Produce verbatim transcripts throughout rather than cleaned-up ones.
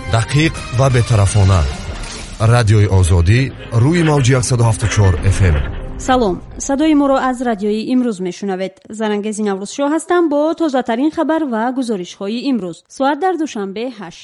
دقیق و بی‌طرفانه. رادیوی آزادی روی موج صد و هفتاد و چهار اف ام. سلام، صدای ما را از رادیوی امروز میشنوید. زرنگزی نوروز شاه هستم با تازه ترین خبر و گزارش های امروز. ساعت در دوشنبه هشت.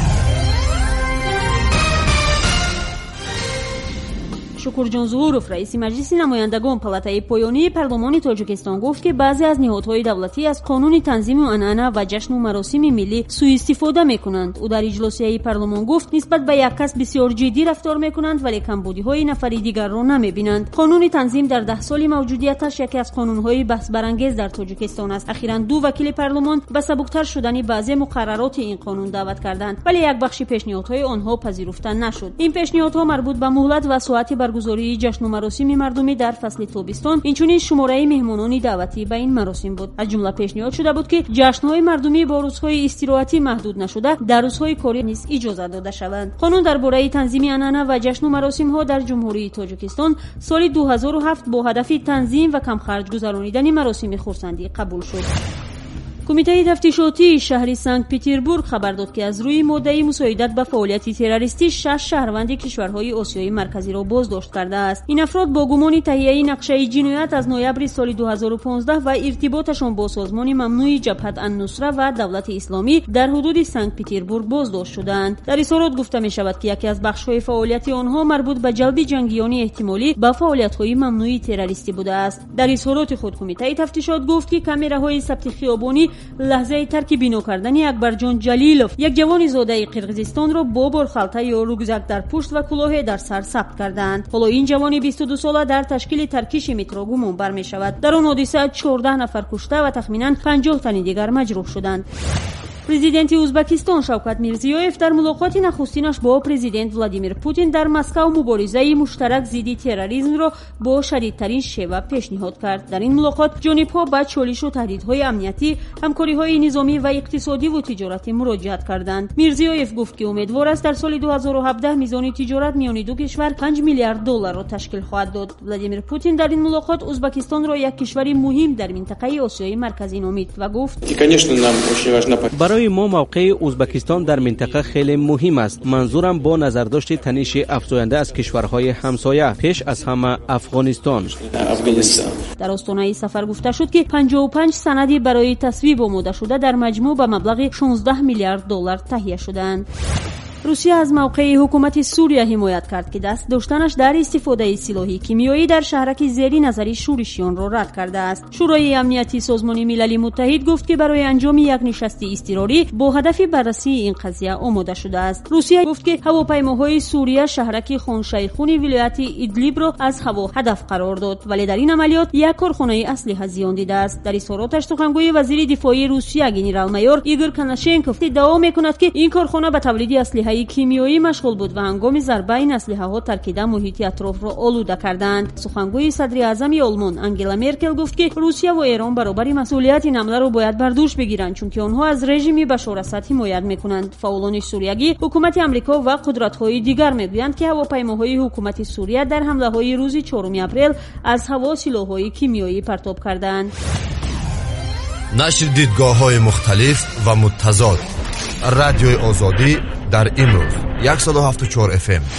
شکورجان ظهورов رئیس مجلس نمایندگان پالاتای پایانی پارلمان تاجیکستان گفت که بعضی از نهادهای دولتی از قانون تنظیم عنعنه و جشن و مراسم ملی سوء استفاده میکنند. او در اجلاسی پارلمان گفت نسبت به یک کس بسیار جدی رفتار میکنند ولی کمبودی‌های نفری دیگر را نمیبینند. قانون تنظیم در ده سال موجودیتش یکی از قانون‌های بحث برانگیز در تاجیکستان است. اخیراً دو وکیل پارلمان به سبکتر شدن بعضی مقررات این قانون دعوت کردند ولی یک بخش پیشنهادهای آنها پذیرفته نشد. این پیشنهادها مربوط به مهلت و ساعت برگزاری جشن و مراسم مردمی در فصل تابستان، اینچنین شماره مهمانان دعوتی به این مراسم بود. از جمله پیشنهاد شده بود که جشن‌های مردمی با روزهای استراحتی محدود نشده در روزهای کاری نیز اجازه داده شوند. قانون درباره تنظیم عنعنه و جشن و مراسم‌ها در جمهوری تاجیکستان سال دو هزار و هفت با هدف تنظیم و کم خرج گذرانیدن مراسم خرسندی قبول شد. کمیته تفتیشاتی شهر سنت پترزبورگ خبر داد که از روی ماده مساعدت به فعالیت تروریستی شش شهروند کشورهای آسیای مرکزی را بازداشت کرده است. این افراد با گمان تهیه نقشه جنایت از نوامبر سال دو هزار و پانزده و ارتباطشان با سازمان ممنوع جبهت النصره و دولت اسلامی در حدود سنت پترزبورگ بازداشت شدند. در اظهارات گفته می شود که یکی از بخش‌های فعالیت آنها مربوط به جلب جنگیان احتمالی به فعالیت‌های ممنوع تروریستی بوده است. در اظهارات خود کمیته تفتیشات گفت که کامراهای ثبت خیابانی لحظه ترک بینو کردن اکبرجان جلیلوف، یک جوان زاده قرقیزستان را با بارخالته یا روگزک در پشت و کلاه در سر ثبت کردند. حالا این جوان بیست و دو ساله در تشکیل ترکیش مترو گمان بر می شود. در آن حادثه چهارده نفر کشته و تخمینا پنجاه تن دیگر مجروح شدند. پرزیدنت ازبکستان شوکت میرزیویف در ملاقات نخستینش با پرزیدنت ولادیمیر پوتین در مسکو مبارزه مشترک ضد تروریسم را با شدیدترین شیوه پیشنهاد کرد. در این ملاقات جانب‌ها به چالش و تهدیدهای امنیتی، همکاری‌های نظامی و اقتصادی و تجارتی مراجعت کردند. میرزیویف گفت که امیدوار است در سال دو هزار و هفده میزان تجارت میان دو کشور پنج میلیارد دلار را تشکیل خواهد داد. ولادیمیر پوتین در این ملاقات ازبکستان را یک کشور مهم در منطقه آسیای مرکزی نامید و گفت برای ما موقع ازبکستان در منطقه خیلی مهم است. منظورم با نظرداشت تنش افزاینده از کشورهای همسایه، پیش از همه افغانستان. در آستانه سفر گفته شد که پنجاه و پنج سندی برای تصویب آماده شده در مجموع به مبلغ شانزده میلیارد دلار تهیه شدند. روسیه از موقع حکومت سوریه حمایت کرد که دست داشتنش در استفاده سلاح کیمیایی در شهرک زیر نظر شورشیان را رد کرده است. شورای امنیتی سازمان ملل متحد گفت که برای انجام یک نشست اضطراری با هدف بررسی این قضیه آماده شده است. روسیه گفت که هواپیماهای سوریه شهرک خان شیخون ولایت ایدلیب را از هوا هدف قرار داد ولی در این عملیات یک کارخانه اسلحه زیان دیده است. در اظهاراتش سخنگوی وزیر دفاع روسیه گنرال مایور ایگور کناشنکوف ادعا می‌کند که این کارخانه به تولید اسلحه کیمیایی مشغول بود و هنگام ضربه این اسلحه ها ترکیده محیط اطراف را آلوده کردند. سخنگوی صدر اعظم آلمان انگلا مرکل گفت که روسیه و ایران برابر مسئولیت این حمله را باید بر دوش بگیرند چون که آنها از رژیم بشار اسد حمایت میکنند. فعالان سوریگی، حکومت آمریکا و قدرت‌های دیگر میگویند که هواپیماهای حکومت سوریه در حمله‌های روز چهارم اپریل از هوا سلاح‌های کیمیایی پرتاب کردند. نشر دیدگاه‌های مختلف و متضاد. رادیوی آزادی در امروز صد و هفتاد و چهار اف ام.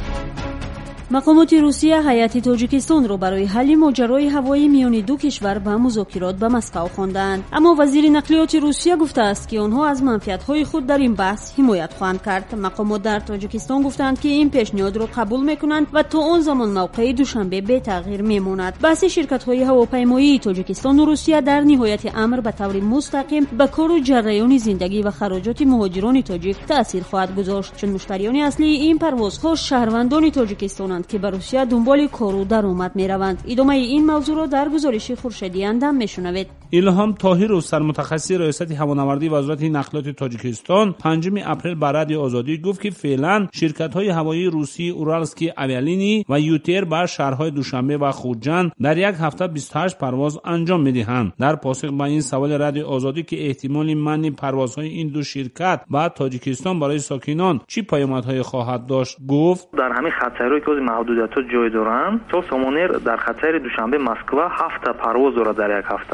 مقامات روسیه هیئت تاجیکستان را برای حل ماجرای هوایی میان دو کشور به مذاکرات به مسکو خواندند، اما وزیر نقلیات روسیه گفته است که آنها از منفعت‌های خود در این بحث حمایت خواهند کرد. مقامات در تاجیکستان گفتند که این پیشنهاد را قبول می‌کنند و تا آن زمان موقع دوشنبه به تغییر می‌ماند. بحث شرکت‌های هواپیمایی تاجیکستان و روسیه در نهایت امر به طور مستقیم به کار و جریان زندگی و خراجات مهاجران تاجیک تأثیر خواهد گذاشت، چون مشتریان اصلی این پروازها شهروندان تاجیکستانند که به روسیه دنبال کار و درآمد می‌روند. ادامه این موضوع را در گزارش خورشیدی اندم می‌شنوید. الهام طاهر سرمتخصص ریاست هوانوردی وزارت نقلیات تاجیکستان پنجم اپریل بر رادیو آزادی گفت که فعلا شرکت‌های هوایی روسی اورالسکی اویالینی و یوتر بر شهرهای دوشنبه و خوجند در یک هفته بیست و هشت پرواز انجام می‌دهند. در پاسخ به این سوال رادیو آزادی که احتمال منع پروازهای این دو شرکت با تاجیکستان برای ساکنان چی پیامدهای خواهد داشت گفت در همین خطرهایی که محدودیت‌ها جای دارند تو سامانر در خطر دوشنبه مسکو هفت پرواز دارد در یک هفته که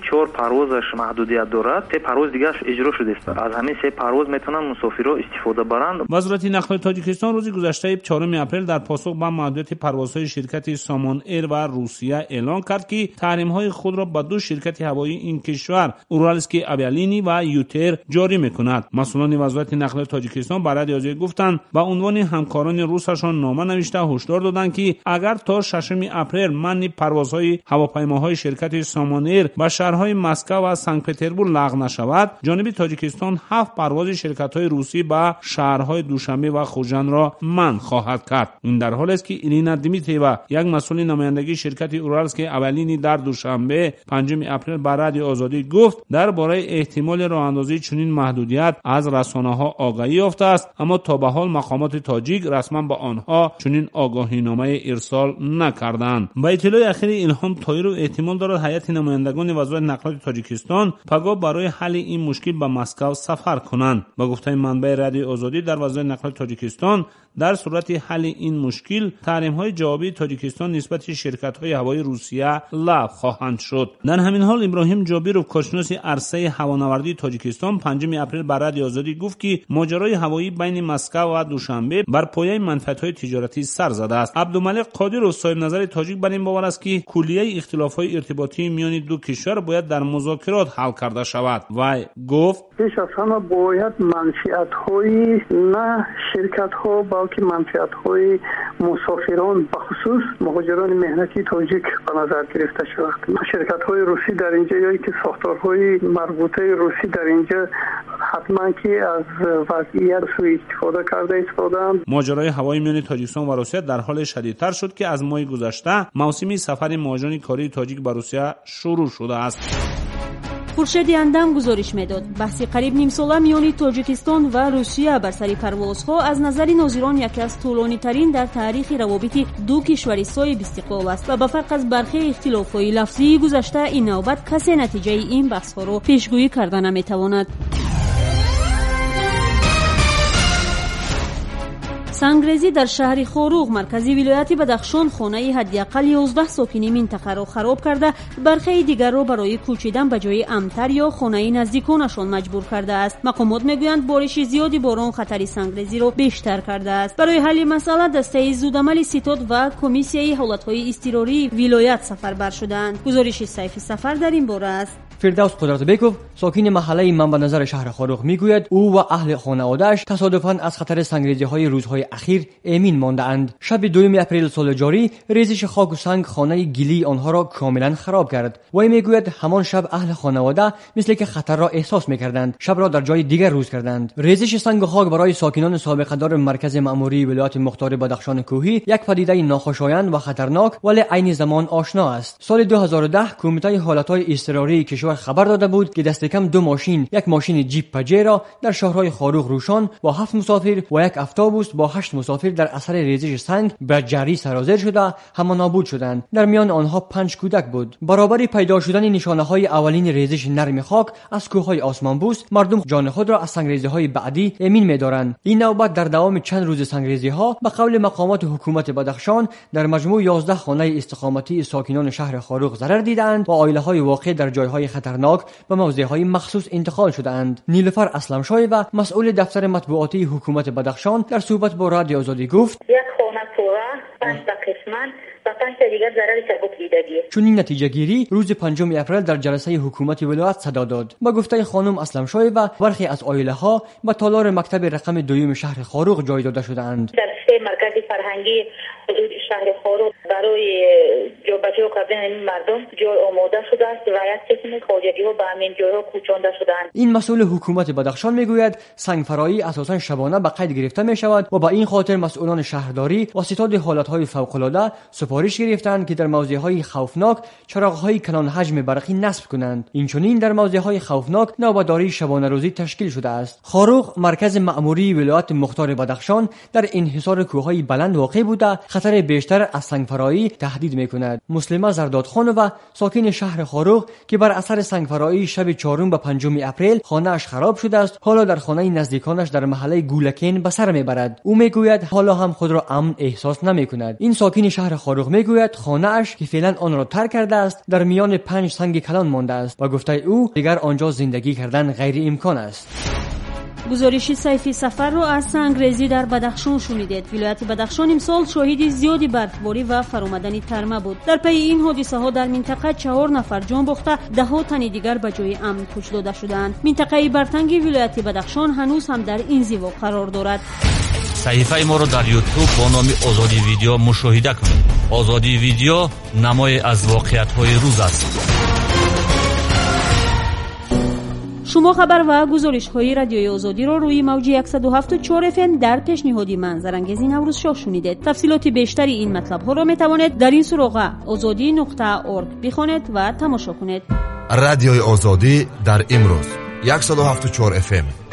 چهار پروازش محدودیت دارد، سه پرواز دیگه‌اش اجرا شده است. از همین سه پرواز میتونن مسافرها استفاده برند. وزارت نقل تاجیکستان روز گذشته چهارم اپریل در پاسخ به محدودیت پروازهای شرکت سامان ایر و روسیه اعلان کرد که تحریم‌های خود را به دو شرکت هوایی این کشور اورالسکی اویالینی و یوتر جاری می‌کند. مسئولان وزارت نقل تاجیکستان به رادیو آزادی گفتند به عنوان همکاران روسشان نامه نوشته هشدار دادند که اگر تا ششم اپریل منع پروازهای هواپیماهای شرکت سامان ایر به شهرهای مسکو و سنت پترزبورگ لغو نشود، جانب تاجیکستان هفت پرواز شرکت‌های روسی به شهرهای دوشنبه و خوجند را منع خواهد کرد. این در حالی است که ایلینا دیمیتریوا، یک مسئول نمایندگی شرکت اورالسکی اویالینی در دوشنبه پنجم اپریل به رادیو آزادی گفت درباره احتمال راه‌اندازی چنین محدودیت از رسانه‌ها آگاهی یافته است، اما تا به حال مقامات تاجیک رسما به آنها چنین آگاهینامه ارسال نکردند. با اطلاع اخیر الهام طاهرو احتمال دارد هیئت نمایندگان وزارت نقل تاجیکستان پگاه برای حل این مشکل به مسکو سفر کنند. با گفته منبع رادیو آزادی در وزارت نقل تاجیکستان در صورت حل این مشکل تحریم‌های جوابی تاجیکستان نسبت شرکت‌های هوایی روسیه لغو خواهند شد. در همین حال ابراهیم جابیروف کارشناس عرصه هوانوردی تاجیکستان پنجم اپریل بر رادیو آزادی گفت که ماجرای هوایی بین مسکو و دوشنبه بر پایه منفعت‌های تجارتی سر زده است. عبدالملک قادر صاحب نظر تاجیک بر این باور است که کلیه اختلاف‌های ارتباطی میان دو کشور باید در مذاکرات حل کرده شود و گفت پیش از همه باید منفعت‌های نه شرکت‌ها بلکه منفعت‌های مسافران بخصوص مهاجران مهنتی تاجیک به نظر گرفته شود. شرکت‌های روسی در اینجا یا که ساختارهای مربوطه روسی در اینجا حتما که از وضعیت سوء استفاده کرده استفاده‌اند. ماجرای هوایی میان تاجیکستان و روسیه در حال شدیدتر شد که از ماه گذشته موسم سفر مهاجران کاری تاجیک به روسیه شروع شده است. خورشید اندام گزارش میداد بحثی قریب نیم ساله میان تاجیکستان و روسیه بر سر پروازها از نظر ناظران یکی از طولانی ترین در تاریخ روابط دو کشور صاحب استقلال است و به فرق از برخی اختلافات لفظی گذشته این نوبت کسی نتیجه این بحث‌ها را پیشگویی کرده نمیتواند. سنگریزی در شهر خوروغ مرکزی ولایت بدخشان خانه حداقل یازده ساکن منطقه را خراب کرده، برخی دیگر را برای کوچیدن به جای امن‌تر یا خانه نزدیکانشان مجبور کرده است. مقامات میگویند بارش زیادی باران خطر سنگریزی را بیشتر کرده است. برای حل مسئله دسته زودعمل ستاد و کمیسیای حالتهای اضطراری ولایت سفربر شدند. گزارش سیف سفر در این باره است. فردوس قدرتبیکوف ساکن محله منبع نظر شهر خوروغ میگوید او و اهل خانواده‌اش تصادفاً از خطر سنگریزی‌های روزهای اخیر امین مانده‌اند. شب دوم اپریل سال جاری ریزش خاک و سنگ خانه گلی آنها را کاملا خراب کرد. وی میگوید همان شب اهل خانواده مثل که خطر را احساس میکردند، شب را در جای دیگر روز کردند. ریزش سنگ و خاک برای ساکنان سابقه دار مرکز مأموری ولایت مختار بدخشان کوهی یک پدیده ناخوشایند و خطرناک ولی عین زمان آشنا است. سال دو هزار و ده کمیته حالتهای اضطراری کشور خبر داده بود که دست کم دو ماشین، یک ماشین جیپ پجیرا در شهرهای خاروغ روشان با هفت مسافر و یک اتوبوس با هشت مسافر در اثر ریزش سنگ به جری سرازیر شده همان نابود شدند. در میان آنها پنج کودک بود. برابر پیدا شدن نشانه‌های اولین ریزش نرم خاک از کوههای آسمانبوس، مردم جان خود را از سنگریزی‌های بعدی امین می‌دارند. این نوبت در دوام چند روز سنگریزی‌ها به قول مقامات حکومت بدخشان در مجموع یازده خانه استقامتی ساکنان شهر خاروغ ضرر دیدند و عائله‌های واقع در جای‌های خطرناک به موضع‌های مخصوص انتقال شدند. نیلوفر اسلمشای و مسئول دفتر مطبوعاتی حکومت بدخشان در صحبت با رادیو آزادی گفت: یک خانه پورا، پنج تا قسمت و پنج تا دیگر ضرر سبک دیدگی. چون این نتیجه گیری روز پنجم اپریل در جلسه حکومت ولایت صدا داد. با گفته خانم اسلمشای و برخی از عائله‌ها به تالار مکتب رقم دوم شهر خاروغ جای داده شدند. در سه مرکز فرهنگی حدود شهر خاروغ برای جابجا کردن این مردم جای آماده شده است و یک قسم خواجگی‌ها به همین جای‌ها کوچانده شدند. این مسئول حکومت بدخشان میگوید سنگ فرایی اساساً شبانه به قید گرفته می شود و با این خاطر مسئولان شهرداری و ستاد حالت‌های فوق‌العاده سفارش گرفتند که در موضع‌های خوفناک چراغ‌های کلان حجم برقی نصب کنند. اینچنین در موضع‌های خوفناک نوبتداری شبانه روزی تشکیل شده است. خاروغ مرکز مأموری ولایت مختار بدخشان در انحصار کوههای بلند واقع بوده خطر بیشتر بیشتر از سنگفرایی تهدید میکند. مسلمه زردادخانووا ساکن شهر خاروغ که بر اثر سنگفرایی شب چهارم و پنجم اپریل خانه‌اش خراب شده است، حالا در خانه نزدیکانش در محله گولکین به سر میبرد. او میگوید حالا هم خود را امن احساس نمیکند. این ساکن شهر خاروغ میگوید خانه‌اش که فعلا آن را ترک کرده است در میان پنج سنگ کلان مانده است و گفته او دیگر آنجا زندگی کردن غیر امکان است. گزارش سیفی سفر را از سنگریزی در بدخشان شنیدید. ولایت بدخشان امسال شاهد زیادی برفباری و فرآمدن ترمه بود. در پی این حادثه ها در منطقه چهار نفر جان باخته، ده ها تن دیگر به جای امن کوچ داده شدند. منطقه برتنگ ولایت بدخشان هنوز هم در انزوا قرار دارد. صحیفه ما را در یوتیوب با نام آزادی ویدیو مشاهده کنید. آزادی ویدیو نمای از واقعیت‌های روز است. شما خبر و گزارش های رادیوی آزادی را روی موج صد و هفت و چهار اف ام در پیشنهادی منظرانگیز نوروز شاه شنیدید. تفصیلات بیشتری این مطلب ها را می توانید در این سراغ آزادی نقطه اورگ بخوانید و تماشا کنید. رادیوی آزادی در امروز صد و هفت و چهار اف ام